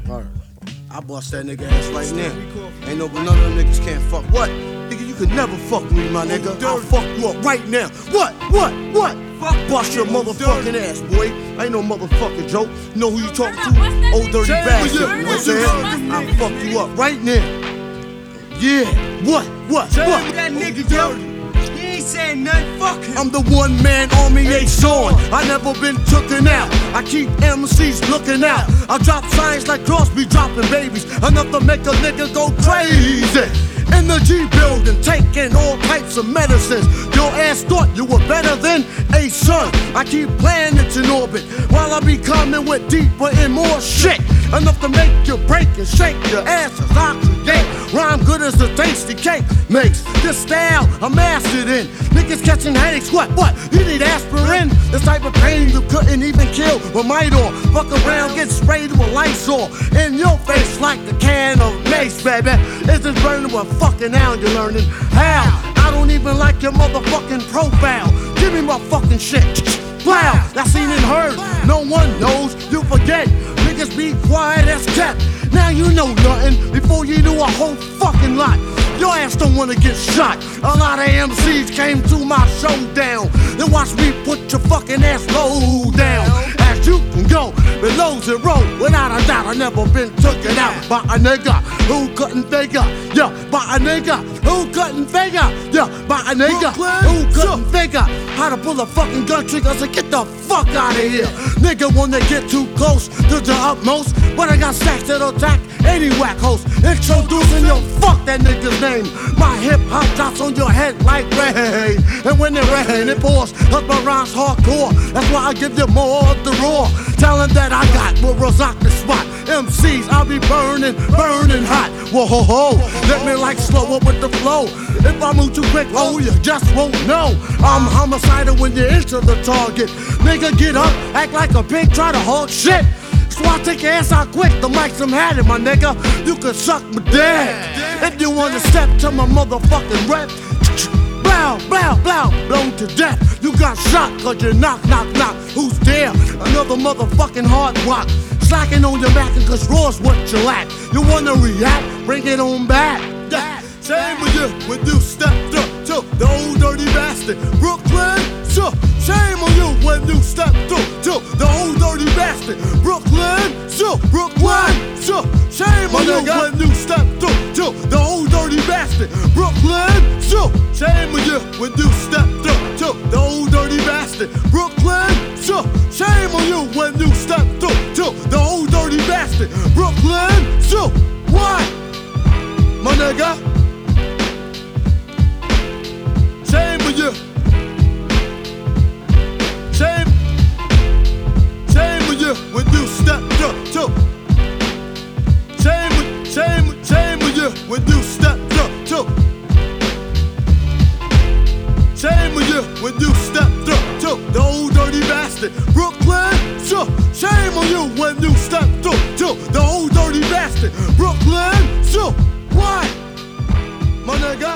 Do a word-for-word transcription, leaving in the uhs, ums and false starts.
Word. I bust that nigga ass right now. Ain't no, but none of them niggas can't fuck. What? Nigga, you could never fuck me, my nigga. I'll fuck you up right now. What? What? What? Fuck, bust your motherfucking ass, boy. Ain't no motherfucking joke. You know who you talking to? Old dirty bastard. You know what I'm saying? I'll fuck you up right now. Yeah. What? What? What? That nigga, yo. He ain't saying nothing. Fuck him. I'm the one man army ain't on. I never been tooken out. I keep M Cs looking out. I drop signs like Crosby dropping babies, enough to make a nigga go crazy. In the G building, taking all types of medicines. Your ass thought you were better than a son. I keep planets in orbit while I be coming with deeper and more shit. Enough to make you break and shake your asses. I create rhyme good as a tasty cake makes. This style I'm mastered in. Niggas catching headaches, what, what? You need aspirin? This type of pain you couldn't even kill with Midor. Fuck around, get sprayed with Lysol in your face like the can of mace, baby. Is this burning with fucking now you're learning how? I don't even like your motherfucking profile. Give me my fucking shit. Wow, I seen and heard. No one knows, you forget. Niggas be quiet as kept. Now you know nothing before you do a whole fucking lot. Your ass don't wanna get shot. A lot of M Cs came to my showdown. Then watch me put your fucking ass low down. As you can go below zero, without a doubt, I never been taken out by a nigga who couldn't figure. Yeah, by a nigga who couldn't figure. Yeah, by a nigga who couldn't figure how to pull a fucking gun trigger. So get the fuck out of here. Nigga wanna get too close to the utmost, but I got stacks that'll attack any whack host. Introducing your fuck that nigga's name. My hip hop drops on your head like rain, and when it rain, it pours. Cause my rhymes hardcore. That's why I give you more of the raw talent that I got. Will rock the spot. M Cs, I'll be burning, burning hot. Whoa ho ho, let me like slow up with the flow. If I move too quick, oh you just won't know. I'm homicidal when you enter the target. Nigga get up, act like a pig, try to hold shit. So I take your ass out quick, the mic's some had it, my nigga. You can suck my dick. If you wanna step to my motherfucking rep, blow, blow, blow, blown to death. You got shot cause you knock, knock, knock. Who's there? Another motherfucking hard rock. Slacking on your back cause raw's what you lack. You wanna react? Bring it on back. Yeah. Same with you when you stepped up to the old dirty bastard. Brooklyn, so shame on you when you stepped up to the old dirty bastard. Brooklyn, so Brooklyn, so shame on you when you stepped up to the old dirty bastard. Brooklyn, so shame on you when you stepped up to the old dirty bastard. Brooklyn, so shame on you when you stepped up to the old dirty bastard. Brooklyn, so what, my nigga? Shame on you. Shame, shame on you when you stepped up to. Shame, shame, shame on you when you stepped up to. Shame on you when you stepped up to the old dirty bastard. Brooklyn, so shame on you when you stepped up to the old dirty bastard. Brooklyn, so what, my nigga?